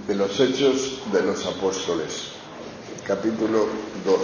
de los Hechos de los Apóstoles, capítulo 2,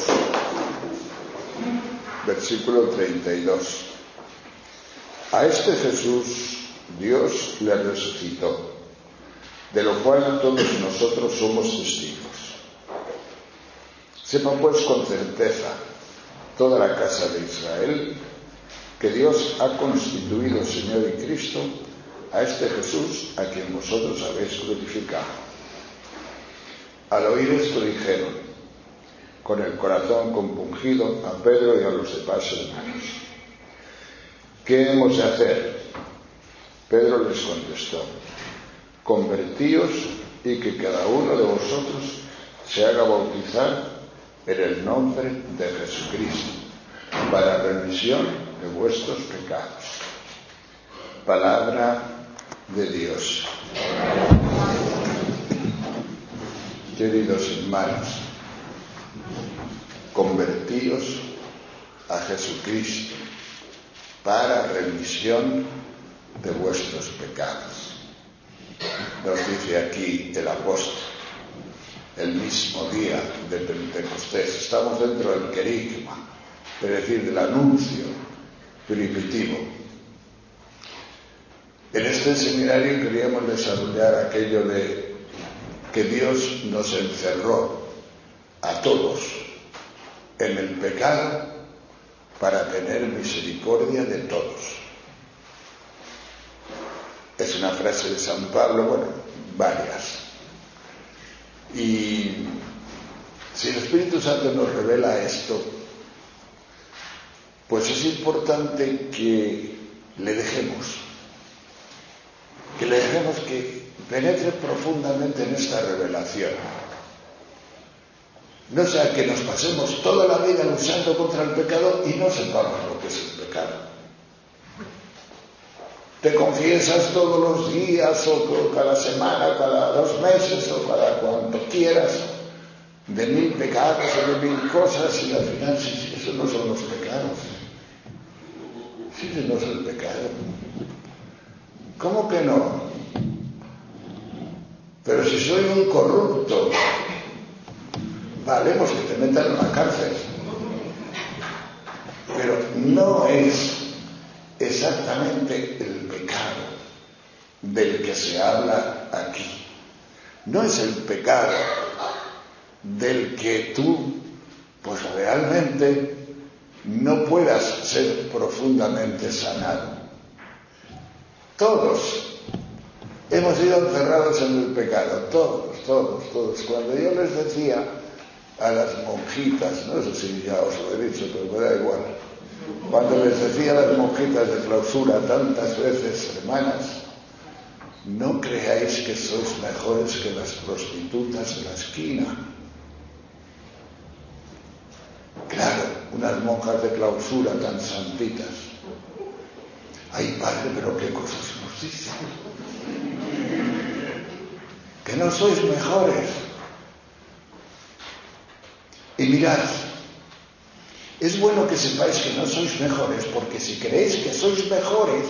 versículo 32. A este Jesús Dios le resucitó, de lo cual todos nosotros somos testigos. Sepa pues con certeza toda la casa de Israel que Dios ha constituido Señor y Cristo a este Jesús a quien vosotros habéis crucificado. Al oír esto dijeron, con el corazón compungido, a Pedro y a los demás hermanos: ¿qué hemos de hacer? Pedro les contestó: convertíos y que cada uno de vosotros se haga bautizar en el nombre de Jesucristo para remisión de vuestros pecados. Palabra de Dios. Queridos hermanos, convertíos a Jesucristo para remisión de vuestros pecados. Nos dice aquí el apóstol, el mismo día de Pentecostés. Estamos dentro del querigma, es decir, del anuncio primitivo. En este seminario queríamos desarrollar aquello de que Dios nos encerró a todos en el pecado para tener misericordia de todos. Es una frase de San Pablo, bueno, varias. Y si el Espíritu Santo nos revela esto, pues es importante que le dejemos que penetre profundamente en esta revelación. No sea que nos pasemos toda la vida luchando contra el pecado y no sepamos lo que es el pecado. Te confiesas todos los días o cada semana, cada 2 meses o cada cuanto quieras de 1000 pecados o de 1000 cosas y al final sí, eso no son los pecados. Sí, eso no es el pecado. ¿Cómo que no? Pero si soy un corrupto, valemos que te metan en la cárcel. Pero no es exactamente el pecado del que se habla aquí. No es el pecado del que tú, pues realmente no puedas ser profundamente sanado. Todos hemos sido encerrados en el pecado, todos. Cuando yo les decía a las monjitas, no sé si ya os lo he dicho, pero me da igual, cuando les decía a las monjitas de clausura tantas veces, hermanas, no creáis que sois mejores que las prostitutas de la esquina. Claro, unas monjas de clausura tan santitas. Ay, padre, pero qué cosas nos dicen. Que no sois mejores. Y mirad, es bueno que sepáis que no sois mejores, porque si creéis que sois mejores,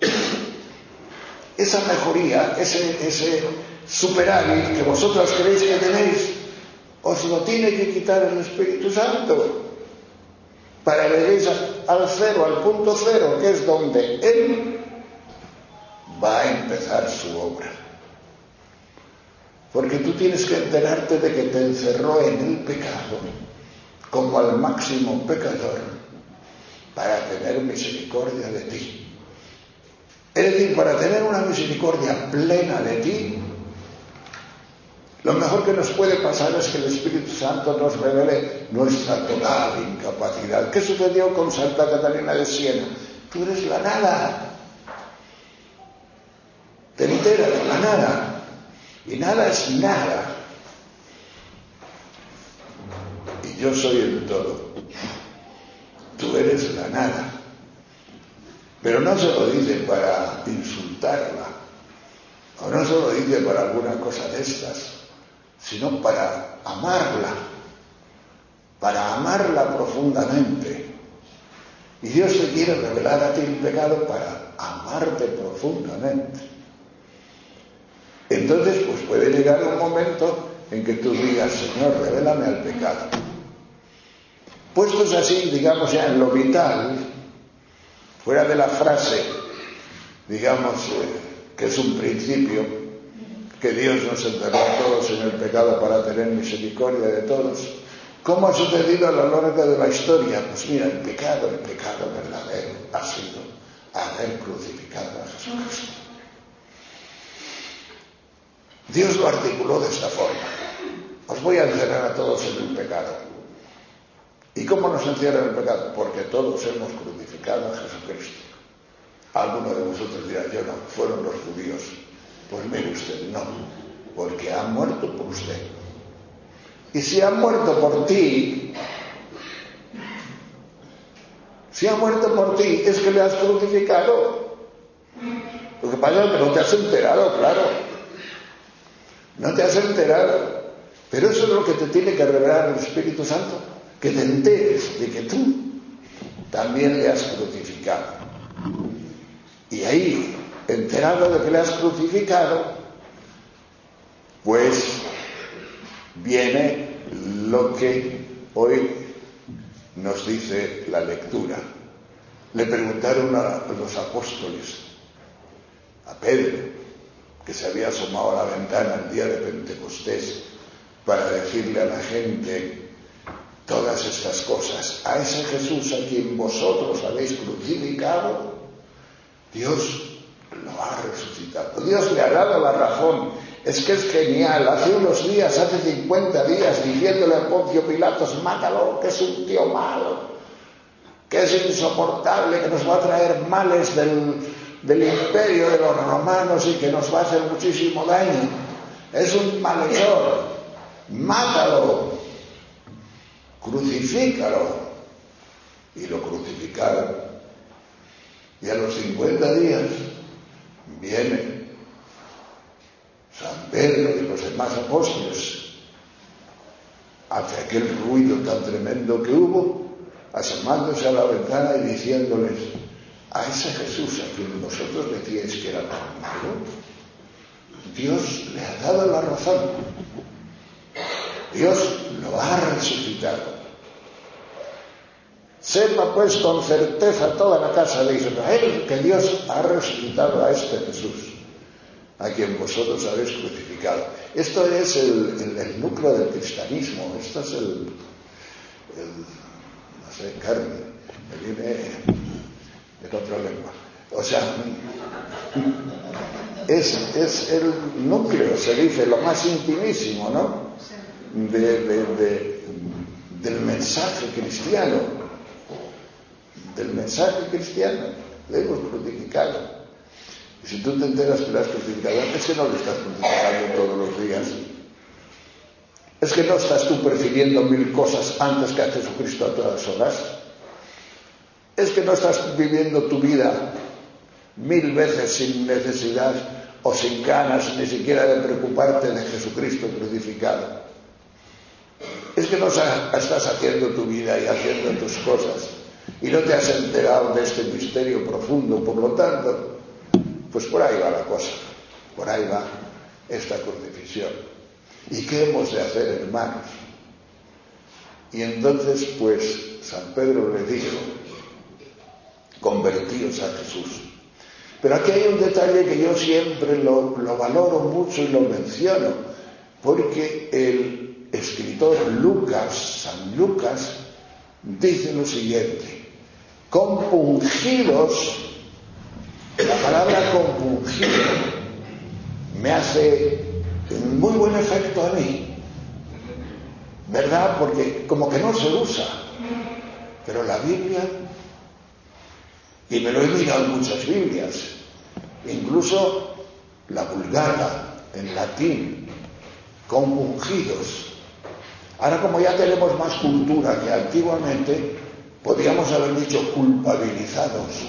esa mejoría, ese superávit que vosotras creéis que tenéis, os lo tiene que quitar el Espíritu Santo para lleguéis al cero, al punto cero, que es donde Él va a empezar su obra. Porque tú tienes que enterarte de que te encerró en el pecado como al máximo pecador para tener misericordia de ti. Es decir, para tener una misericordia plena de ti, lo mejor que nos puede pasar es que el Espíritu Santo nos revele nuestra total incapacidad. ¿Qué sucedió con Santa Catalina de Siena? Tú eres la nada. Te enteras de la nada. Y nada es nada. Y yo soy el todo. Tú eres la nada. Pero no se lo dice para insultarla, o no se lo dice para alguna cosa de estas, sino para amarla profundamente. Y Dios te quiere revelar a ti el pecado para amarte profundamente. Entonces, pues puede llegar un momento en que tú digas, Señor, revélame al pecado. Puestos así, digamos ya en lo vital, fuera de la frase, digamos, que es un principio, que Dios nos encerró a todos en el pecado para tener misericordia de todos. ¿Cómo ha sucedido a lo largo de la historia? Pues mira, el pecado verdadero ha sido haber crucificado a Jesucristo. Dios lo articuló de esta forma. Os voy a encerrar a todos en el pecado. ¿Y cómo nos encierra el pecado? Porque todos hemos crucificado a Jesucristo. Alguno de vosotros dirá, yo no, fueron los judíos. Pues mire usted, no, porque ha muerto por usted. Y si ha muerto por ti, es que le has crucificado. Lo que pasa es que no te has enterado, claro. No te has enterado. Pero eso es lo que te tiene que revelar el Espíritu Santo. Que te enteres de que tú también le has crucificado. Y ahí, enterado de que le has crucificado, pues viene lo que hoy nos dice la lectura. Le preguntaron a los apóstoles, a Pedro, que se había asomado a la ventana el día de Pentecostés para decirle a la gente todas estas cosas, a ese Jesús a quien vosotros habéis crucificado, Dios lo ha resucitado. Dios le ha dado la razón. Es que es genial. Hace unos días, hace 50 días, diciéndole a Poncio Pilatos, mátalo, que es un tío malo, que es insoportable, que nos va a traer males del imperio de los romanos y que nos va a hacer muchísimo daño. Es un malhechor. Mátalo. Crucifícalo. Y lo crucificaron. Y a los 50 días viene San Pedro y los demás apóstoles, hace aquel ruido tan tremendo que hubo, asomándose a la ventana y diciéndoles, a ese Jesús a quien vosotros decíais que era tan malo, Dios le ha dado la razón. Dios lo ha resucitado. Sepa pues con certeza toda la casa de Israel que Dios ha resucitado a este Jesús, a quien vosotros habéis crucificado. Esto es el núcleo del cristianismo. Esto es no sé, Carmen, me viene en otra lengua. O sea, es el núcleo, se dice, lo más intimísimo, ¿no? Del mensaje cristiano. Del mensaje cristiano, le hemos crucificado. Y si tú te enteras que lo has crucificado, es que no lo estás crucificando todos los días. Es que no estás tú prefiriendo 1000 cosas antes que a Jesucristo a todas horas. Es que no estás viviendo tu vida 1000 veces sin necesidad o sin ganas ni siquiera de preocuparte de Jesucristo crucificado. Es que no estás haciendo tu vida y haciendo tus cosas y no te has enterado de este misterio profundo. Por lo tanto, pues por ahí va la cosa, por ahí va esta crucifixión. ¿Y qué hemos de hacer, hermanos? Y entonces, pues, San Pedro le dijo, convertíos a Jesús. Pero aquí hay un detalle que yo siempre lo valoro mucho y lo menciono, porque el escritor Lucas, San Lucas, dice lo siguiente, compungidos, la palabra compungido me hace muy buen efecto a mí, ¿verdad? Porque como que no se usa, pero la Biblia, y me lo he mirado en muchas Biblias, incluso la Vulgata en latín, compungidos. Ahora, como ya tenemos más cultura que antiguamente, podríamos haber dicho culpabilizados.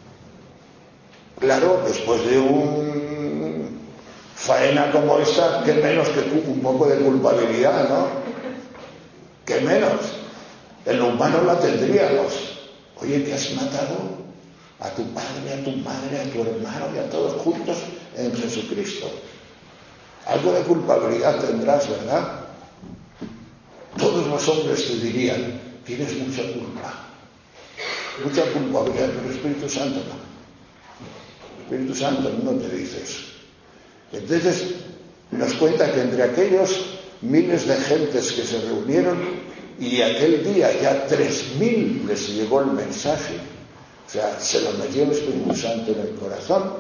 Claro, después de un faena como esta, que menos que un poco de culpabilidad, ¿no? Que menos. En lo humano la tendríamos. Oye, que has matado a tu padre, a tu madre, a tu hermano y a todos juntos en Jesucristo. Algo de culpabilidad tendrás, ¿verdad? Todos los hombres te dirían, tienes mucha culpa, mucha culpabilidad, pero el Espíritu Santo no. El Espíritu Santo no te dice eso. Entonces nos cuenta que entre aquellos miles de gentes que se reunieron, y aquel día ya 3.000 les llegó el mensaje, o sea, se lo metió el Espíritu Santo en el corazón,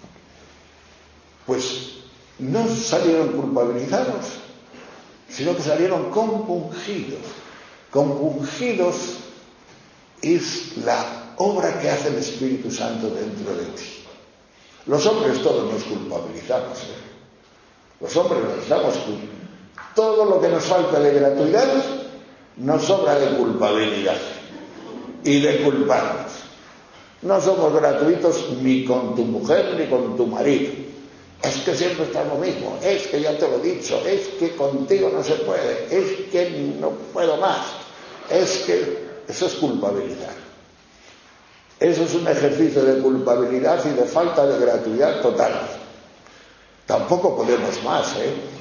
pues no salieron culpabilizados, sino que salieron compungidos. Compungidos es la obra que hace el Espíritu Santo dentro de ti. Los hombres todos nos culpabilizamos, Los hombres nos estamos culpando. Todo lo que nos falta de gratuidad nos sobra de culpabilidad y de culparnos. No somos gratuitos ni con tu mujer ni con tu marido. Es que siempre está lo mismo, es que ya te lo he dicho, es que contigo no se puede, es que no puedo más, es que eso es culpabilidad. Eso es un ejercicio de culpabilidad y de falta de gratuidad total. Tampoco podemos más,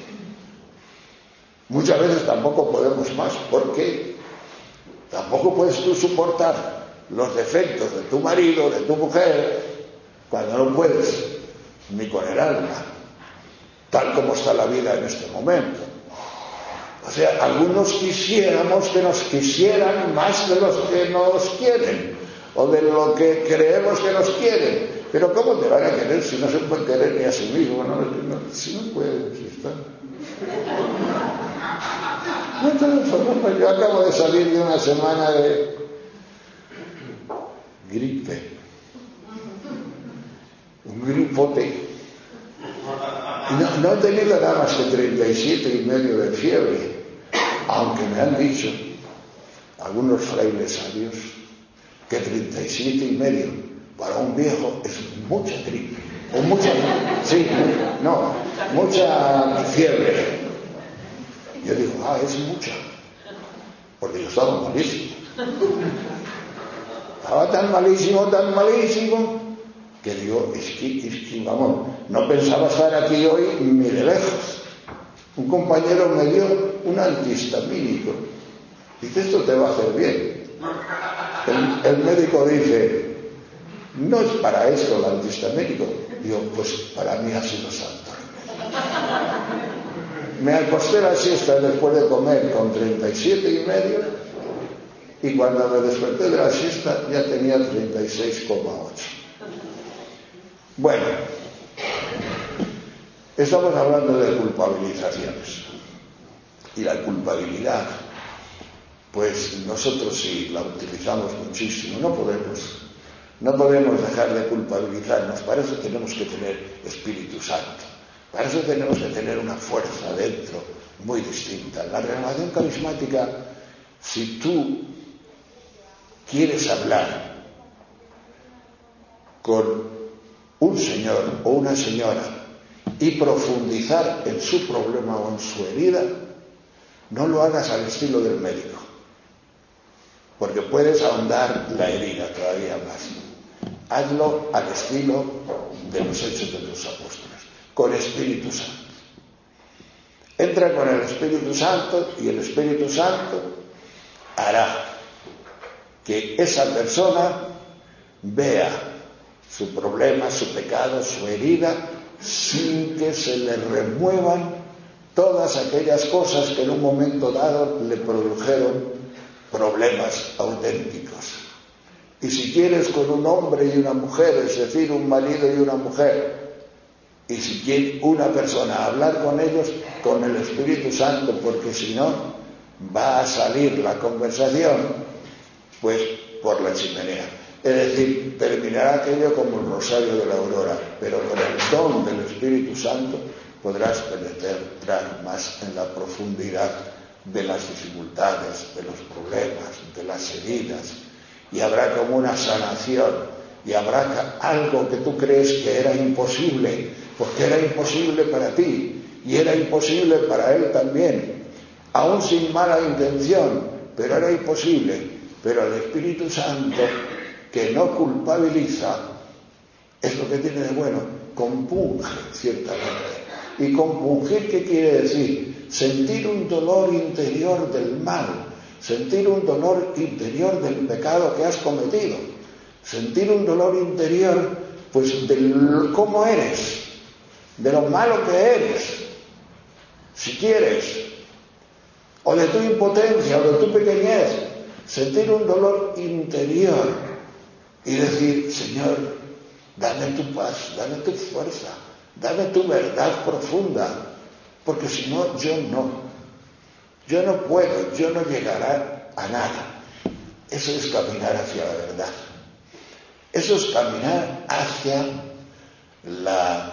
Muchas veces tampoco podemos más, porque tampoco puedes tú soportar los defectos de tu marido, de tu mujer, cuando no puedes ni con el alma, tal como está la vida en este momento. O sea, algunos quisiéramos que nos quisieran más de los que nos quieren, o de lo que creemos que nos quieren. Pero ¿cómo te van a querer si no se pueden querer ni a sí mismos? Si no pueden, si están. Yo acabo de salir de una semana de gripe, un gripote. No he tenido nada más que 37,5 de fiebre, aunque me han dicho algunos frailes sabios que 37,5 para un viejo es mucha gripe, o mucha fiebre. Yo digo, es mucha, porque yo estaba malísimo. Estaba tan malísimo, que digo, es que vamos, no pensaba estar aquí hoy ni de lejos. Un compañero me dio un antihistamínico. Dice, esto te va a hacer bien. El médico dice, no es para esto el antihistamínico. Digo, pues para mí ha sido santo. Me acosté la siesta después de comer con 37,5 y cuando me desperté de la siesta ya tenía 36,8. Bueno, estamos hablando de culpabilizaciones. Y la culpabilidad, pues nosotros sí la utilizamos muchísimo. No podemos dejar de culpabilizarnos. Para eso tenemos que tener Espíritu Santo. Para eso tenemos que tener una fuerza dentro muy distinta. La renovación carismática, si tú quieres hablar con un señor o una señora y profundizar en su problema o en su herida, no lo hagas al estilo del médico, porque puedes ahondar la herida todavía más. Hazlo al estilo de los Hechos de los Apóstoles, con Espíritu Santo. Entra con el Espíritu Santo y el Espíritu Santo hará que esa persona vea su problema, su pecado, su herida, sin que se le remuevan todas aquellas cosas que en un momento dado le produjeron problemas auténticos. Y si quieres con un hombre y una mujer, es decir, un marido y una mujer, y si quiere una persona hablar con ellos, con el Espíritu Santo, porque si no, va a salir la conversación, pues, por la chimenea. Es decir, terminará aquello como el rosario de la aurora, pero con el don del Espíritu Santo podrás penetrar más en la profundidad de las dificultades, de los problemas, de las heridas, y habrá como una sanación, y habrá algo que tú crees que era imposible, porque era imposible para ti, y era imposible para él también, aún sin mala intención, pero era imposible. Pero el Espíritu Santo, que no culpabiliza, es lo que tiene de bueno, compunge ciertamente, Y compungir, ¿qué quiere decir? Sentir un dolor interior del mal, sentir un dolor interior del pecado que has cometido, sentir un dolor interior, pues, de cómo eres, de lo malo que eres, si quieres, o de tu impotencia, o de tu pequeñez, sentir un dolor interior y decir: Señor, dame tu paz, dame tu fuerza, dame tu verdad profunda, porque si no, yo no puedo, yo no llegaré a nada. Eso es caminar hacia la verdad. Eso es caminar hacia la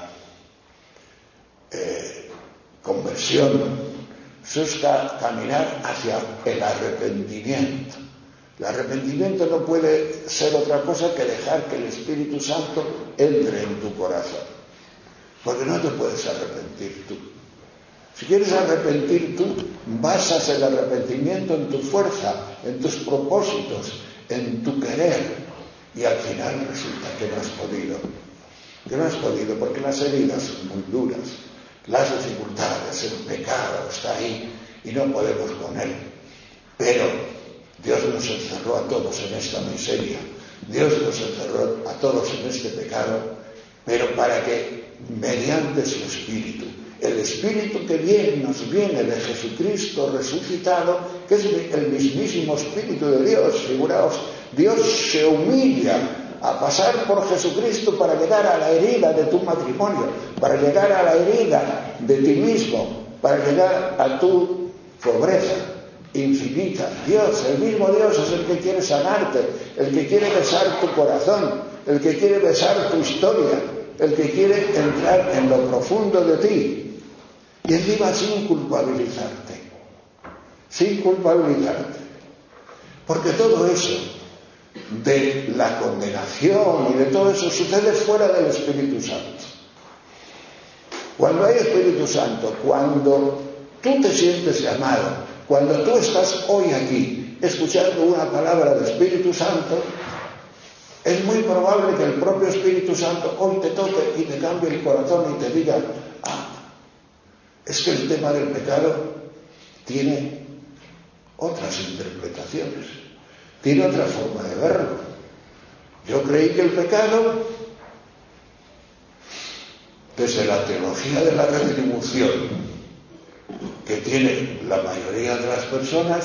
conversión. Eso es caminar hacia el arrepentimiento. El arrepentimiento no puede ser otra cosa que dejar que el Espíritu Santo entre en tu corazón, porque no te puedes arrepentir tú. Si quieres arrepentir tú, basas el arrepentimiento en tu fuerza, en tus propósitos, en tu querer, y al final resulta que no has podido. Que no has podido porque las heridas son muy duras, las dificultades, el pecado está ahí y no podemos con él. Pero Dios nos encerró a todos en esta miseria, Dios nos encerró a todos en este pecado, pero para que mediante su Espíritu, el Espíritu que nos viene de Jesucristo resucitado, que es el mismísimo Espíritu de Dios, figuraos, Dios se humilla a pasar por Jesucristo para llegar a la herida de tu matrimonio, para llegar a la herida de ti mismo, para llegar a tu pobreza infinita. Dios, el mismo Dios, es el que quiere sanarte, el que quiere besar tu corazón, el que quiere besar tu historia, el que quiere entrar en lo profundo de ti. Y encima sin culpabilizarte. Porque todo eso de la condenación y de todo eso sucede fuera del Espíritu Santo. Cuando hay Espíritu Santo, cuando tú te sientes llamado, cuando tú estás hoy aquí escuchando una palabra del Espíritu Santo, es muy probable que el propio Espíritu Santo hoy te toque y te cambie el corazón y te diga: es que el tema del pecado tiene otras interpretaciones, tiene otra forma de verlo. Yo creí que el pecado, desde la teología de la retribución que tiene la mayoría de las personas,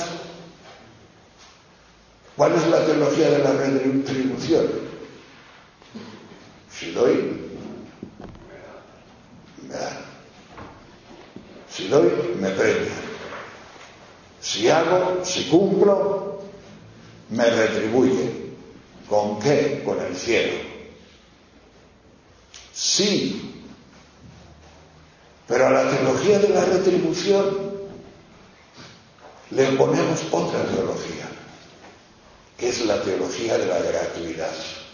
¿cuál es la teología de la retribución? Si doy, me dan. Si doy, me premian. Si hago, si cumplo, me retribuye. ¿Con qué? Con el cielo. Sí. Pero a la teología de la retribución le ponemos otra teología, que es la teología de la gratuidad.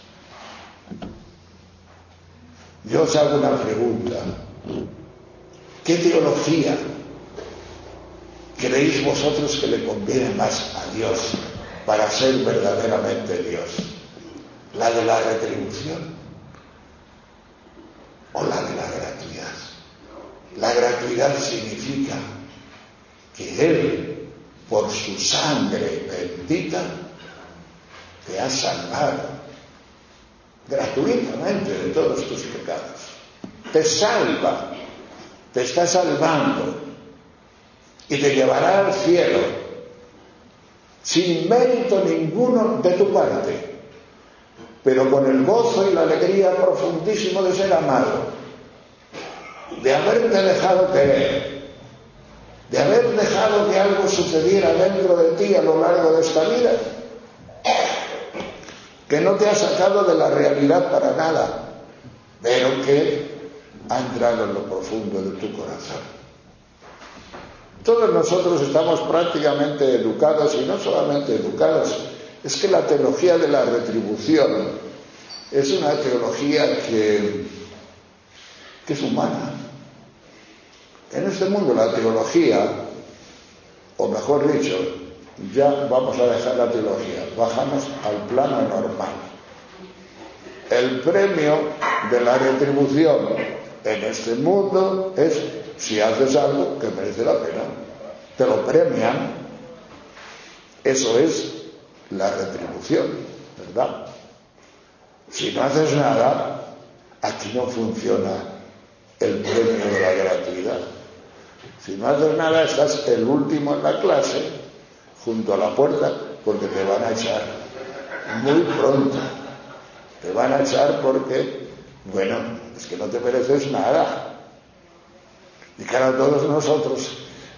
Yo os hago una pregunta. ¿Qué teología creéis vosotros que le conviene más a Dios para ser verdaderamente Dios? ¿La de la retribución o la de la gratuidad? La gratuidad significa que Él, por su sangre bendita, te ha salvado gratuitamente de todos tus pecados. Te salva, te está salvando y te llevará al cielo sin mérito ninguno de tu parte, pero con el gozo y la alegría profundísimo de ser amado, de haberte dejado querer, de haber dejado que algo sucediera dentro de ti a lo largo de esta vida que no te ha sacado de la realidad para nada, pero que ha entrado en lo profundo de tu corazón. Todos nosotros estamos prácticamente educados, y no solamente educados, es que la teología de la retribución es una teología que es humana. En este mundo la teología, o mejor dicho, ya vamos a dejar la teología, bajamos al plano normal. El premio de la retribución en este mundo es si haces algo que merece la pena, te lo premian. Eso es la retribución, ¿verdad? Si no haces nada, aquí no funciona el premio de la gratuidad. Si no haces nada, estás el último en la clase, junto a la puerta, porque te van a echar muy pronto. Te van a echar porque, bueno, es que no te mereces nada. Y claro, todos nosotros,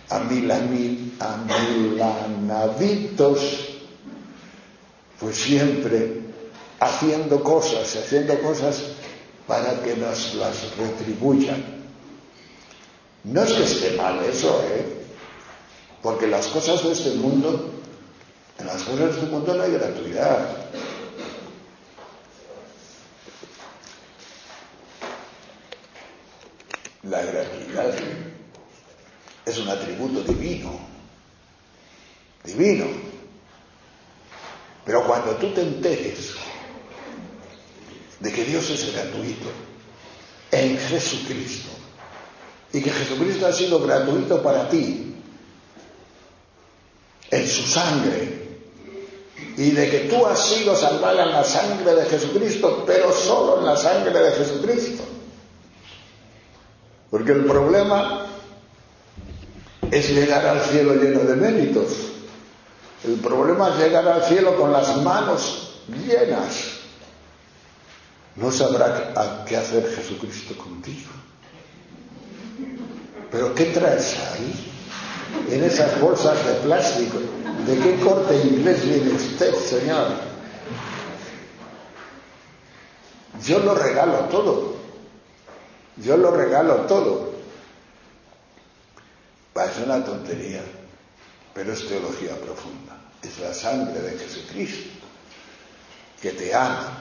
amilanaditos, pues siempre haciendo cosas para que nos las retribuyan. No es que esté mal eso, porque en las cosas de este mundo no hay gratuidad. La gratuidad es un atributo divino. Pero cuando tú te enteres de que Dios es gratuito en Jesucristo, y que Jesucristo ha sido gratuito para ti en su sangre, y de que tú has sido salvada en la sangre de Jesucristo, pero solo en la sangre de Jesucristo. Porque el problema es llegar al cielo lleno de méritos. El problema es llegar al cielo con las manos llenas. No sabrá qué hacer Jesucristo contigo. ¿Pero qué traes ahí? En esas bolsas de plástico. ¿De qué corte inglés viene usted, señor? Yo lo regalo todo. Es una tontería, pero es teología profunda. Es la sangre de Jesucristo que te ama.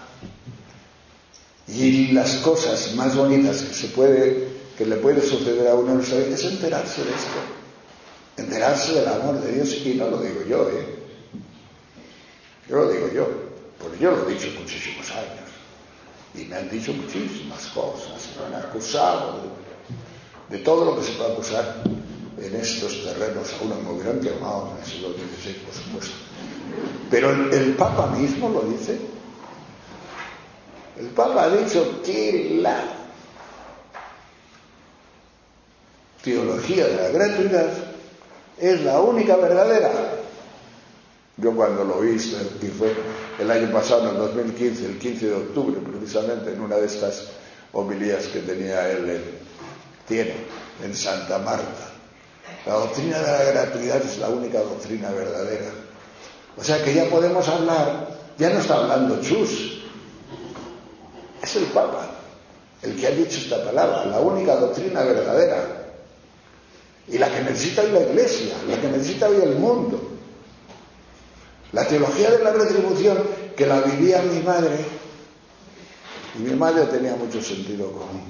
Y las cosas más bonitas que le puede suceder a uno en su vida es enterarse de esto, enterarse del amor de Dios. Y no lo digo yo, yo lo digo yo, porque yo lo he dicho muchísimos años y me han dicho muchísimas cosas, me han acusado de todo lo que se puede acusar en estos terrenos. A uno me hubieran quemado en el siglo XVI, por supuesto, pero el Papa mismo lo dice. El Papa ha dicho que la teología de la gratuidad es la única verdadera. Yo cuando lo oí, y fue el año pasado, en el 2015, el 15 de octubre, precisamente, en una de estas homilías que tenía él, tiene en Santa Marta. La doctrina de la gratuidad es la única doctrina verdadera. O sea que ya podemos hablar, ya no está hablando Chus, es el Papa el que ha dicho esta palabra, la única doctrina verdadera, y la que necesita hoy la Iglesia, la que necesita hoy el mundo. La teología de la retribución, que la vivía mi madre, y mi madre tenía mucho sentido común,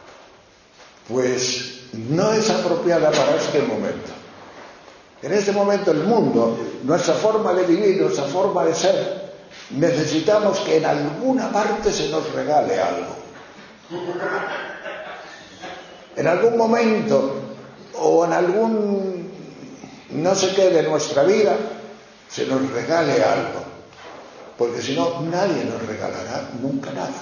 pues no es apropiada para este momento. En este momento el mundo, nuestra forma de vivir, nuestra forma de ser, necesitamos que en alguna parte se nos regale algo. En algún momento o en algún no sé qué de nuestra vida se nos regale algo, porque si no nadie nos regalará nunca nada.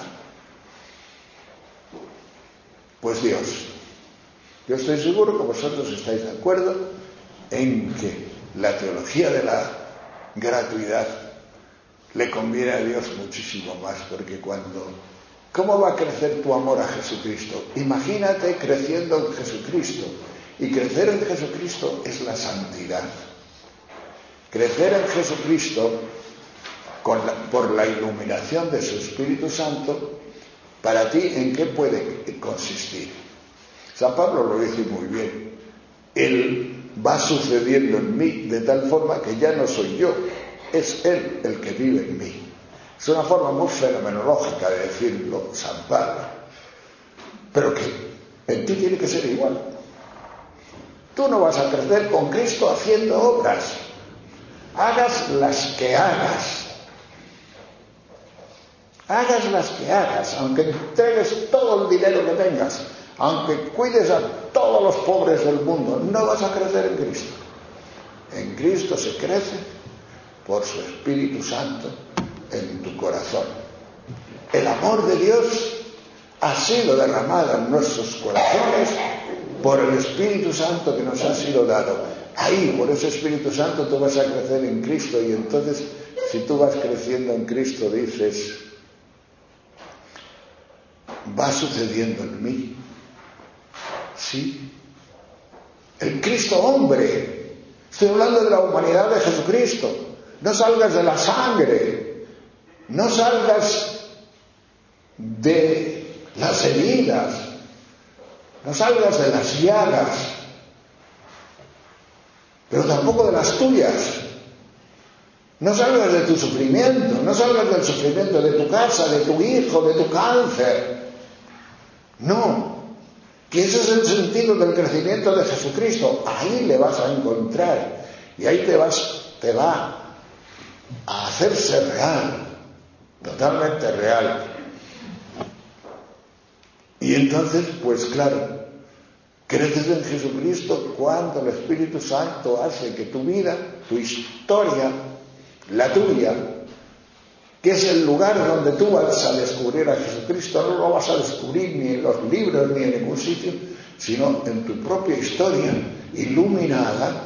Pues Dios, yo estoy seguro que vosotros estáis de acuerdo en que la teología de la gratuidad le conviene a Dios muchísimo más, porque ¿cómo va a crecer tu amor a Jesucristo? Imagínate creciendo en Jesucristo. Y crecer en Jesucristo es la santidad. Crecer en Jesucristo por la iluminación de su Espíritu Santo, para ti, ¿en qué puede consistir? San Pablo lo dice muy bien. Él va sucediendo en mí de tal forma que ya no soy yo, es Él el que vive en mí. Es una forma muy fenomenológica de decirlo, San Pablo, pero que en ti tiene que ser igual. Tú no vas a crecer con Cristo haciendo obras, hagas las que hagas, aunque entregues todo el dinero que tengas, aunque cuides a todos los pobres del mundo, no vas a crecer en Cristo. En Cristo se crece por su Espíritu Santo en tu corazón. El amor de Dios ha sido derramado en nuestros corazones por el Espíritu Santo que nos ha sido dado. Ahí, por ese Espíritu Santo, tú vas a crecer en Cristo, y entonces, si tú vas creciendo en Cristo, dices, va sucediendo en mí. Sí. El Cristo hombre. Estoy hablando de la humanidad de Jesucristo. No salgas de la sangre. No salgas de las heridas. No salgas de las llagas. Pero tampoco de las tuyas. No salgas de tu sufrimiento. No salgas del sufrimiento de tu casa, de tu hijo, de tu cáncer. No. Que ese es el sentido del crecimiento de Jesucristo. Ahí le vas a encontrar. Y ahí te va a hacerse real. Totalmente real. Y entonces, pues claro, creces en Jesucristo cuando el Espíritu Santo hace que tu vida, tu historia, la tuya, que es el lugar donde tú vas a descubrir a Jesucristo, no lo vas a descubrir ni en los libros ni en ningún sitio, sino en tu propia historia iluminada.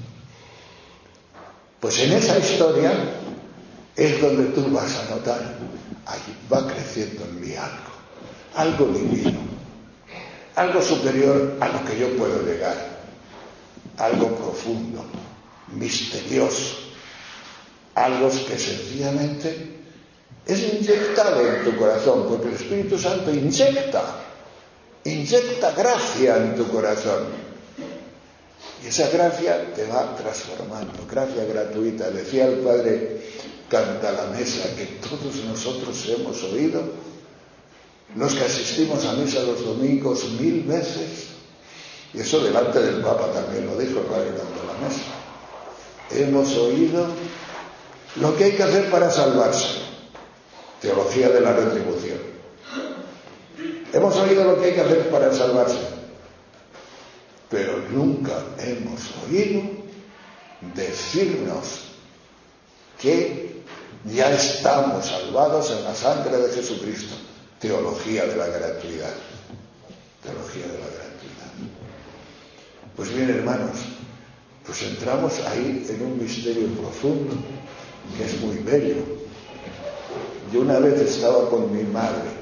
Pues en esa historia es donde tú vas a notar, ahí va creciendo en mí algo divino, algo superior a lo que yo puedo llegar, algo profundo, misterioso, algo que sencillamente es inyectado en tu corazón, porque el Espíritu Santo inyecta gracia en tu corazón. Y esa gracia te va transformando, gracia gratuita. Decía el padre Cantalamessa que todos nosotros hemos oído, los que asistimos a misa los domingos 1000 veces, y eso delante del Papa también lo dijo el padre Cantalamessa, hemos oído lo que hay que hacer para salvarse, teología de la retribución. Hemos oído lo que hay que hacer para salvarse, pero nunca hemos oído decirnos que ya estamos salvados en la sangre de Jesucristo. Teología de la gratuidad. Teología de la gratuidad. Pues bien, hermanos, pues entramos ahí en un misterio profundo que es muy bello. Yo una vez estaba con mi madre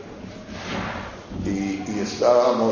y estábamos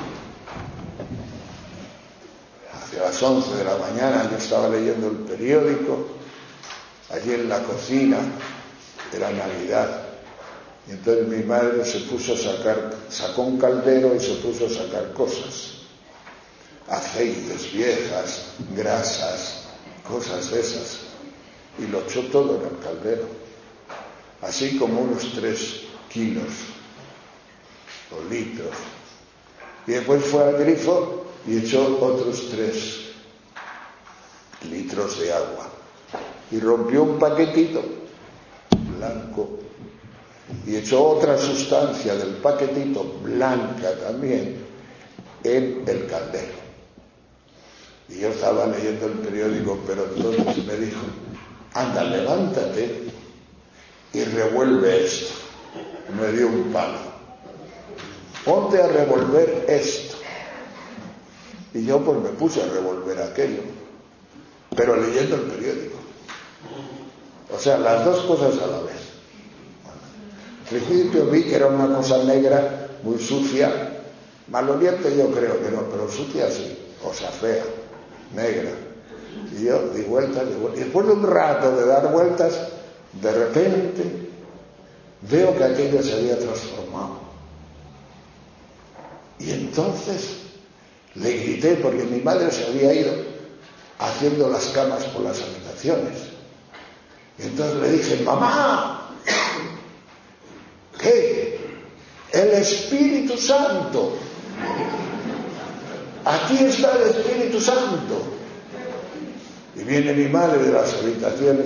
hacia las 11 de la mañana, yo estaba leyendo el periódico allí en la cocina, era Navidad, y entonces mi madre se puso a sacó un caldero y se puso a sacar cosas, aceites, viejas, grasas, cosas de esas, y lo echó todo en el caldero, así como unos 3 kilos o litros, y después fue al grifo y echó otros 3 litros de agua y rompió un paquetito blanco y echó otra sustancia del paquetito blanca también en el caldero. Y yo estaba leyendo el periódico, pero entonces me dijo, anda, levántate y revuelve esto. Me dio un palo. Ponte a revolver esto. Y yo pues me puse a revolver aquello, pero leyendo el periódico. O sea, las dos cosas a la vez. Al principio vi que era una cosa negra, muy sucia, maloliente yo creo que no, pero sucia sí, o sea, fea, negra. Y yo di vueltas, y después de un rato de dar vueltas, de repente veo que aquello se había transformado. Y entonces le grité, porque mi madre se había ido haciendo las camas por las habitaciones. Y entonces le dije, mamá, ¿qué? El Espíritu Santo. Aquí está el Espíritu Santo. Y viene mi madre de las habitaciones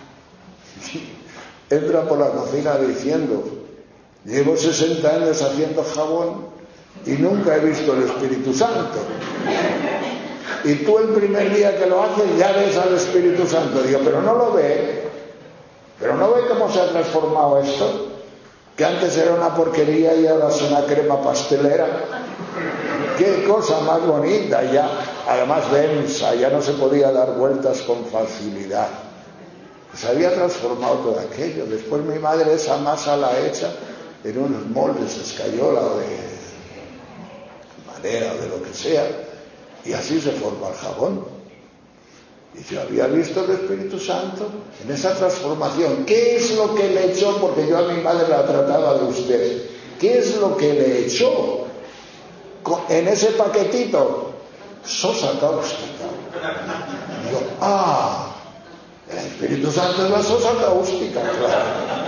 y entra por la cocina diciendo, llevo 60 años haciendo jabón y nunca he visto el Espíritu Santo. Y tú el primer día que lo haces ya ves al Espíritu Santo. Digo, pero no lo ve. Pero no ve cómo se ha transformado esto. Que antes era una porquería y ahora es una crema pastelera. Qué cosa más bonita ya. Además densa, ya no se podía dar vueltas con facilidad. Se había transformado todo aquello. Después mi madre esa masa la hecha en unos moldes de escayola o de madera o de lo que sea. Y así se forma el jabón. Y yo había visto el Espíritu Santo en esa transformación. ¿Qué es lo que le echó? Porque yo a mi madre la trataba de usted. ¿Qué es lo que le echó en ese paquetito? Sosa cáustica. Y digo, el Espíritu Santo es la sosa cáustica, claro.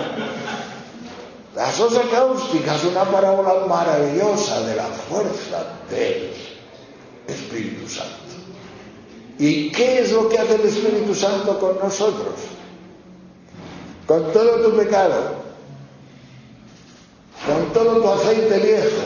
La sosa cáustica es una parábola maravillosa de la fuerza del Espíritu Santo. ¿Y qué es lo que hace el Espíritu Santo con nosotros? Con todo tu pecado, con todo tu aceite viejo,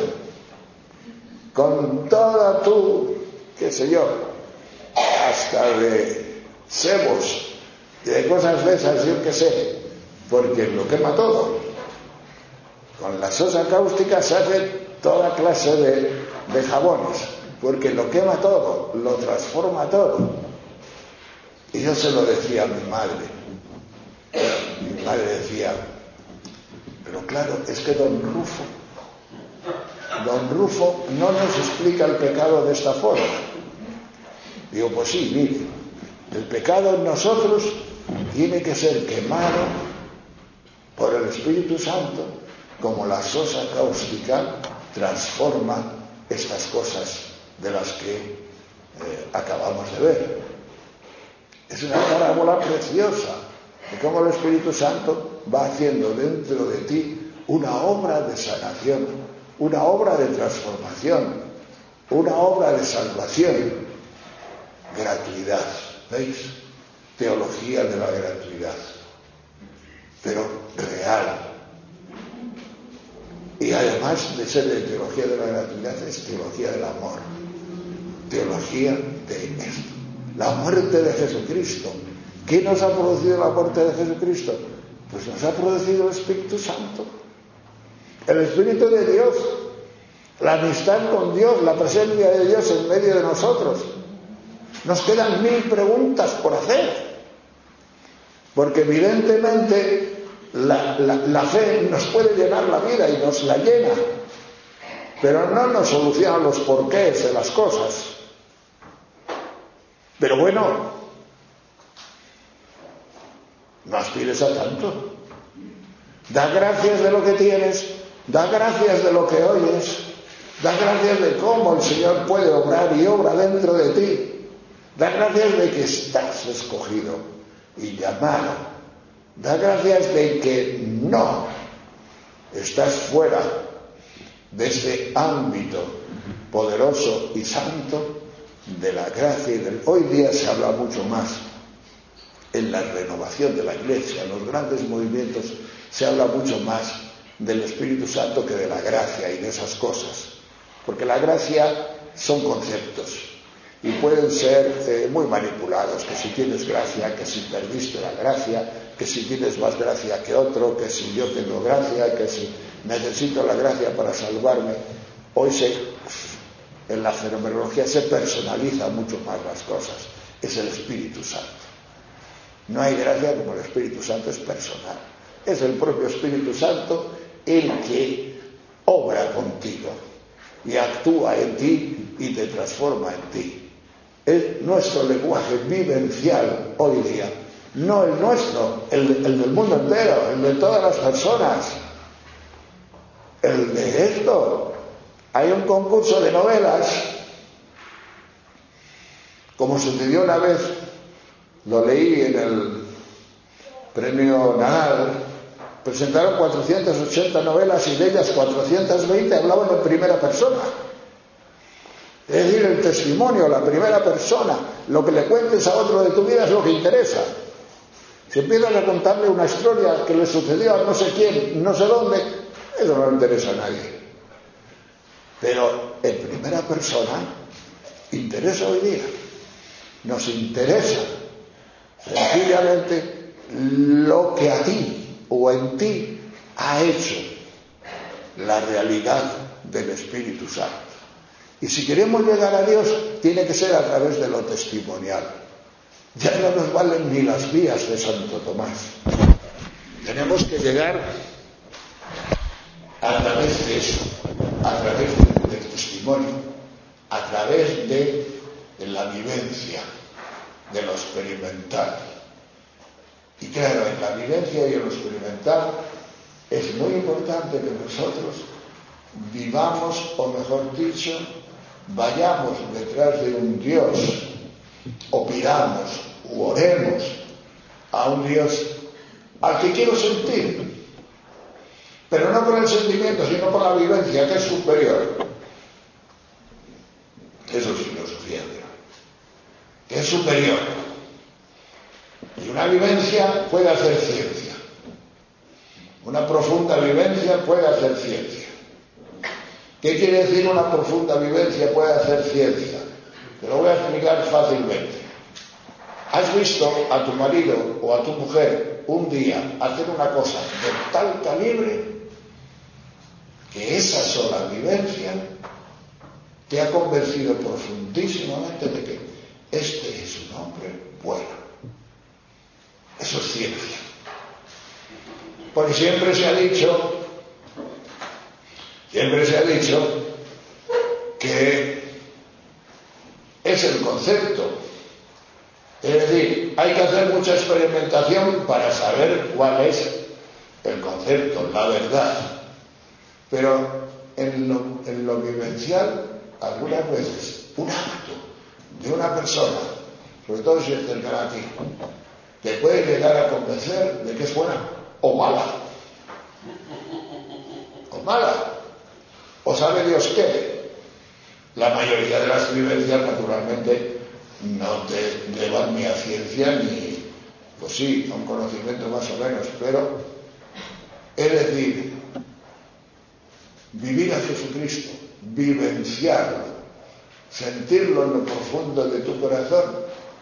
con toda tu, qué sé yo, hasta de sebos y de cosas de esas, yo qué sé, porque lo quema todo. Con la sosa cáustica se hace toda clase de jabones, porque lo quema todo, lo transforma todo. Y yo se lo decía a mi madre. Mi madre decía, pero claro, es que don Rufo no nos explica el pecado de esta forma. Digo, pues sí, mire, el pecado en nosotros tiene que ser quemado por el Espíritu Santo, como la sosa cáustica transforma estas cosas de las que acabamos de ver. Es una parábola preciosa de cómo el Espíritu Santo va haciendo dentro de ti una obra de sanación, una obra de transformación, una obra de salvación. Gratuidad, ¿veis? Teología de la gratuidad, pero real. Y además de ser de teología de la gratuidad, es teología del amor, teología de esto, la muerte de Jesucristo. ¿Qué nos ha producido la muerte de Jesucristo? Pues nos ha producido el Espíritu Santo, el Espíritu de Dios, la amistad con Dios, la presencia de Dios en medio de nosotros. Nos quedan 1000 preguntas por hacer, porque evidentemente la fe nos puede llenar la vida y nos la llena, pero no nos soluciona los porqués de las cosas. Pero bueno, no aspires a tanto. Da gracias de lo que tienes, da gracias de lo que oyes, da gracias de cómo el Señor puede obrar y obra dentro de ti. Da gracias de que estás escogido y llamado. Da gracias de que no estás fuera de este ámbito poderoso y santo de la gracia y del... Hoy día se habla mucho más en la renovación de la Iglesia, en los grandes movimientos se habla mucho más del Espíritu Santo que de la gracia y de esas cosas, porque la gracia son conceptos y pueden ser muy manipulados, que si tienes gracia, que si perdiste la gracia, que si tienes más gracia que otro, que si yo tengo gracia, que si necesito la gracia para salvarme. Hoy en la fenomenología se personaliza mucho más las cosas, es el Espíritu Santo. No hay gracia como el Espíritu Santo es personal, es el propio Espíritu Santo el que obra contigo y actúa en ti y te transforma en ti. Es nuestro lenguaje vivencial hoy día, no el nuestro, el del mundo entero, el de todas las personas, el de esto. Hay un concurso de novelas, como sucedió una vez, lo leí en el premio Nadal, presentaron 480 novelas y de ellas 420 hablaban en primera persona. Es decir, el testimonio, la primera persona, lo que le cuentes a otro de tu vida es lo que interesa. Si empiezas a contarle una historia que le sucedió a no sé quién, no sé dónde, eso no le interesa a nadie. Pero en primera persona interesa hoy día. Nos interesa sencillamente lo que a ti o en ti ha hecho la realidad del Espíritu Santo. Y si queremos llegar a Dios, tiene que ser a través de lo testimonial. Ya no nos valen ni las vías de Santo Tomás. Tenemos que llegar a través de eso, a través del testimonio, a través de la vivencia, de lo experimental. Y claro, en la vivencia y en lo experimental es muy importante que nosotros vivamos, o mejor dicho, vayamos detrás de un Dios, o pidamos, o oremos a un Dios al que quiero sentir, pero no por el sentimiento, sino por la vivencia, que es superior. Eso es filosofía, que es superior. Y una vivencia puede hacer ciencia. Una profunda vivencia puede hacer ciencia. ¿Qué quiere decir una profunda vivencia puede hacer ciencia? Te lo voy a explicar fácilmente. ¿Has visto a tu marido o a tu mujer un día hacer una cosa de tal calibre que esa sola vivencia te ha convencido profundísimamente de que este es un hombre bueno? Eso es ciencia. Porque siempre se ha dicho que es el concepto. Es decir, hay que hacer mucha experimentación para saber cuál es el concepto, la verdad. Pero en lo vivencial, algunas veces, un acto de una persona, sobre todo si es cercana a ti, te puede llegar a convencer de que es buena o mala. O mala. ¿O sabe Dios qué? La mayoría de las vivencias, naturalmente, no te llevan ni a ciencia ni, pues sí, a un conocimiento más o menos, pero es decir, vivir a Jesucristo, vivenciarlo, sentirlo en lo profundo de tu corazón.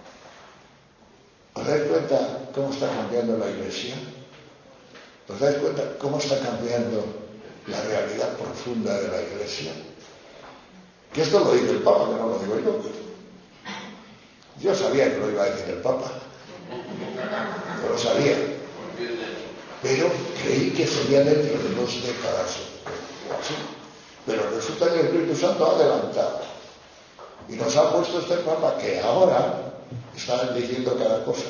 ¿Os dais cuenta cómo está cambiando la Iglesia? ¿Os dais cuenta cómo está cambiando la realidad profunda de la Iglesia? Que esto lo dice el Papa, que no lo digo yo. Yo sabía que lo iba a decir el Papa. Yo lo sabía. Pero creí que sería dentro de 2 décadas o así. Pero resulta que el Espíritu Santo ha adelantado. Y nos ha puesto este Papa que ahora está diciendo cada cosa.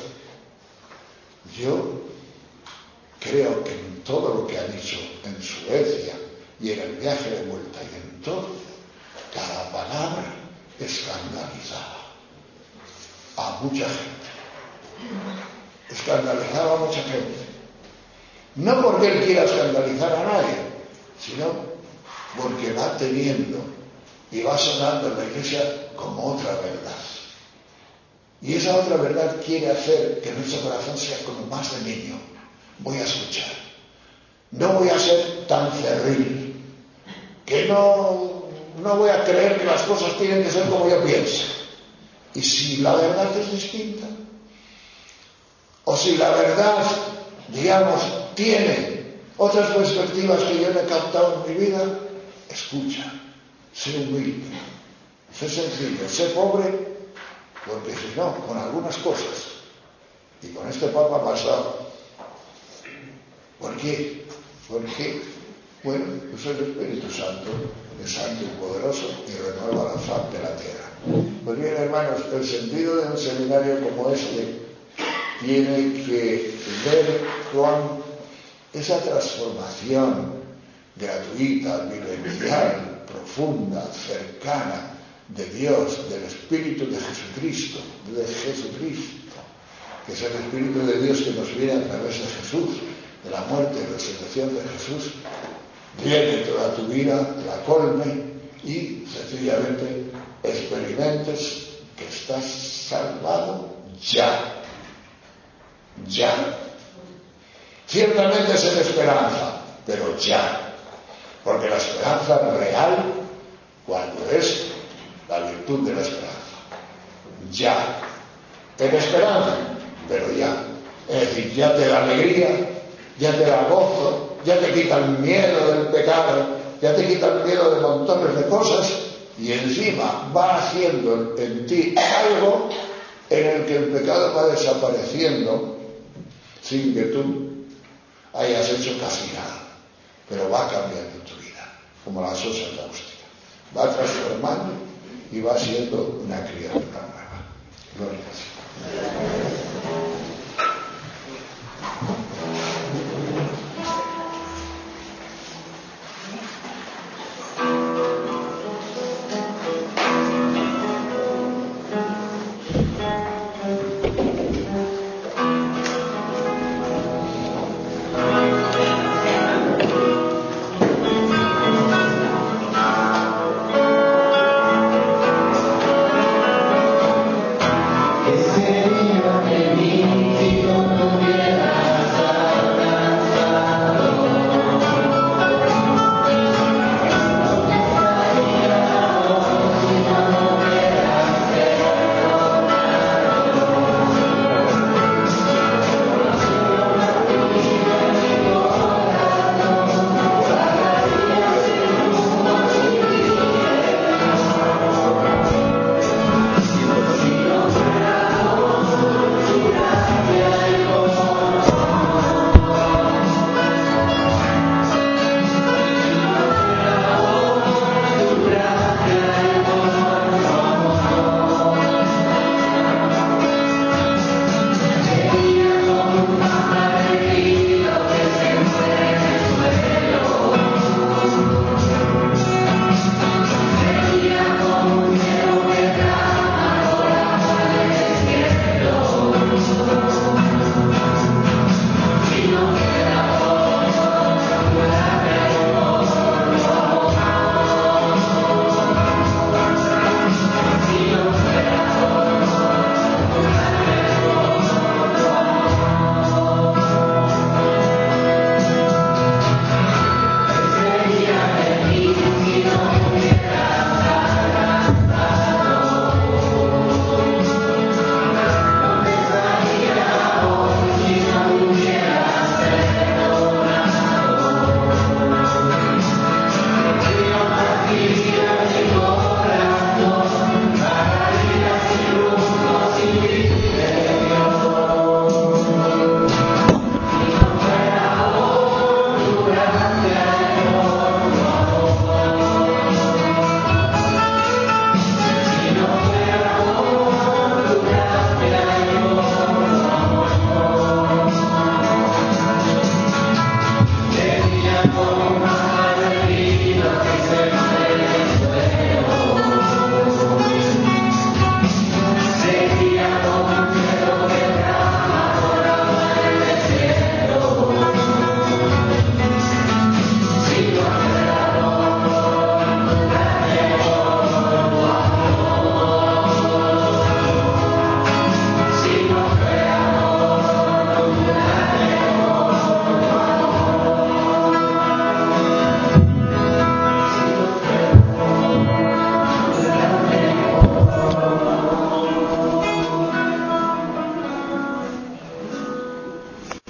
Yo creo que en todo lo que ha dicho en Suecia y en el viaje de vuelta y en todo, cada palabra escandalizaba a mucha gente. Escandalizaba a mucha gente. No porque él quiera escandalizar a nadie, sino porque va teniendo y va sonando en la Iglesia como otra verdad. Y esa otra verdad quiere hacer que nuestro corazón sea como más de niño. Voy a escuchar. No voy a ser tan cerril. Que no voy a creer que las cosas tienen que ser como yo pienso. Y si la verdad es distinta, o si la verdad, digamos, tiene otras perspectivas que yo no he captado en mi vida, escucha, sé humilde, sé sencillo, sé pobre, porque si no, con algunas cosas, y con este Papa ha pasado. ¿Por qué? Porque, bueno, pues el Espíritu Santo es santo y poderoso y renueva la faz de la tierra. Pues bien, hermanos, el sentido de un seminario como este tiene que ver con esa transformación gratuita, vivencial, profunda, cercana de Dios, del Espíritu de Jesucristo, que es el Espíritu de Dios que nos viene a través de Jesús, de la muerte y resurrección de Jesús, viene toda tu vida, la colme y sencillamente experimentes que estás salvado ya. Ciertamente es en esperanza, pero ya. Porque la esperanza real cuando es la virtud de la esperanza. Ya, en esperanza, pero ya. Es decir, ya te da alegría, ya te da gozo, ya te quita el miedo del pecado, ya te quita el miedo de montones de cosas, y encima va haciendo en ti algo en el que el pecado va desapareciendo sin que tú hayas hecho casi nada, pero va cambiando tu vida, como la sosa cáustica, va transformando y va siendo una criatura nueva.